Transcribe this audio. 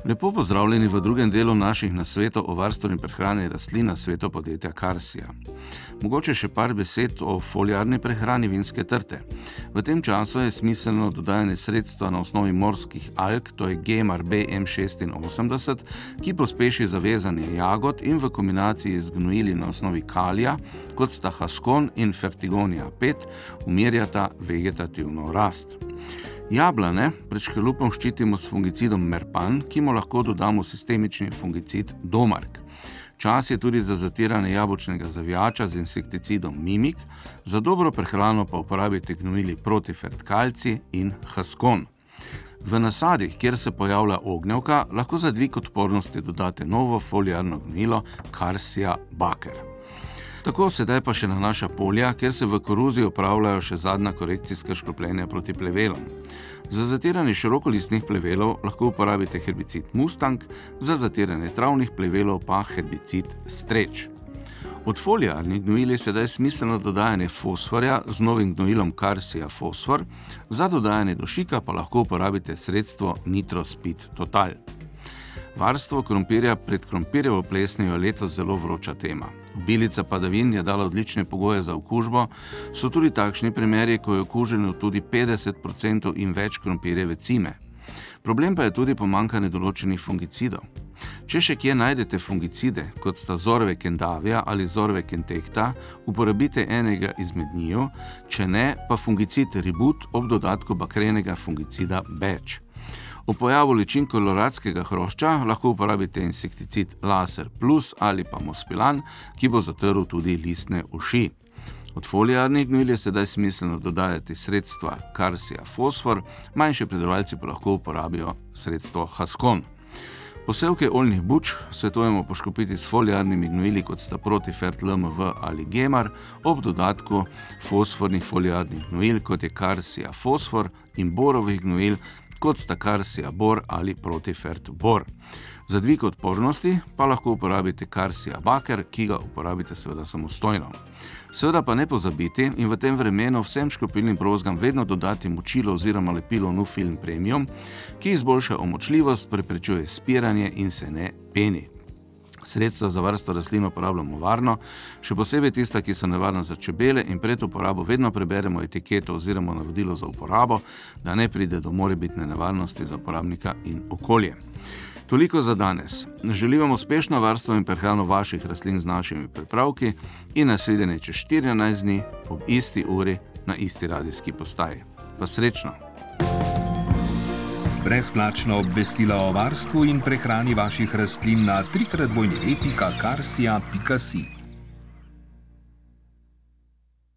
Lepo pozdravljeni v drugem delu naših nasvetov o varstvu in prehrani rastlin na svetu podjetja Karsija. Mogoče še par besed o foliarni prehrani vinske trte. V tem času je smiselno dodajanje sredstva na osnovi morskih alg, to je Gemar BM86, ki pospeši zavezanje jagod in v kombinaciji z gnojili na osnovi kalija, kot sta Haskon in Fertigonia 5, umirjata vegetativno rast. Jablane pred škrlupom ščitimo s fungicidom Merpan, ki mu lahko dodamo sistemični fungicid Domark. Čas je tudi za zatiranje jabolčnega zavijača z insekticidom Mimik, za dobro prehrano pa uporabite gnojili proti fertkalci in Haskon. V nasadih, kjer se pojavlja ognjevka, lahko za dvig odpornosti dodate novo foliarno gnojilo Karsija Baker. Tako sedaj pa še na naša polja, kjer se v koruzi opravljajo še zadnja korekcijska škropljenja proti plevelom. Za zatiranje širokolistnih plevelov lahko uporabite herbicid Mustang, za zatiranje travnih plevelov pa herbicid Stretch. Od foliarnih gnojil je sedaj smiselno dodajanje fosforja z novim gnojilom Karsija Fosfor, za dodajanje dušika pa lahko uporabite sredstvo Nitrospid Total. Varstvo krompirja pred krompirjevo plesnijo je letos zelo vroča tema. Obilica padavin je dala odlične pogoje za okužbo, so tudi takšni primeri, ko je okuženo tudi 50% in več krompirjeve cime. Problem pa je tudi pomanjkanje določenih fungicidov. Če še kje najdete fungicide, kot sta Zorve Kendavia ali Zorve Kentekta, uporabite enega izmed njiju, če ne pa fungicid Ribut ob dodatku bakrenega fungicida Batch. Ob pojavu ličin koloradskega hrošča lahko uporabite insekticid Laser Plus ali pa Mospilan, ki bo zatrl tudi listne uši. Od foliarnih gnojil je sedaj smiselno dodajati sredstva Karsija Fosfor, manjši pridelovalci pa lahko uporabijo sredstvo Haskon. Posevke oljnih buč svetujemo poškropiti s foliarnimi gnojili, kot sta Protifert LMV ali Gemar, ob dodatku fosfornih foliarnih gnojil, kot je Karsija Fosfor, in borovih gnojil, kot sta Karsija Bor ali Protifert Bor. Za dvig odpornosti pa lahko uporabite Karsija Baker, ki ga uporabite seveda samostojno. Seveda pa ne pozabiti in v tem vremenu vsem škropilnim brozgam vedno dodati močilo oziroma lepilo Nufilm Premium, ki izboljša omočljivost, preprečuje spiranje in se ne peni. Sredstva za varstvo rastlin uporabljamo varno, še posebej tista, ki so nevarna za čebele, in pred uporabo vedno preberemo etiketo oziroma navodilo za uporabo, da ne pride do morebitne nevarnosti za uporabnika in okolje. Toliko za danes. Želim vam uspešno varstvo in prehrano vaših rastlin z našimi pripravki in nasvidenje čez 14 dni ob isti uri na isti radijski postaji. Pa srečno! Brezplačna obvestila o varstvu in prehrani vaših rastlin na www.karsija.si.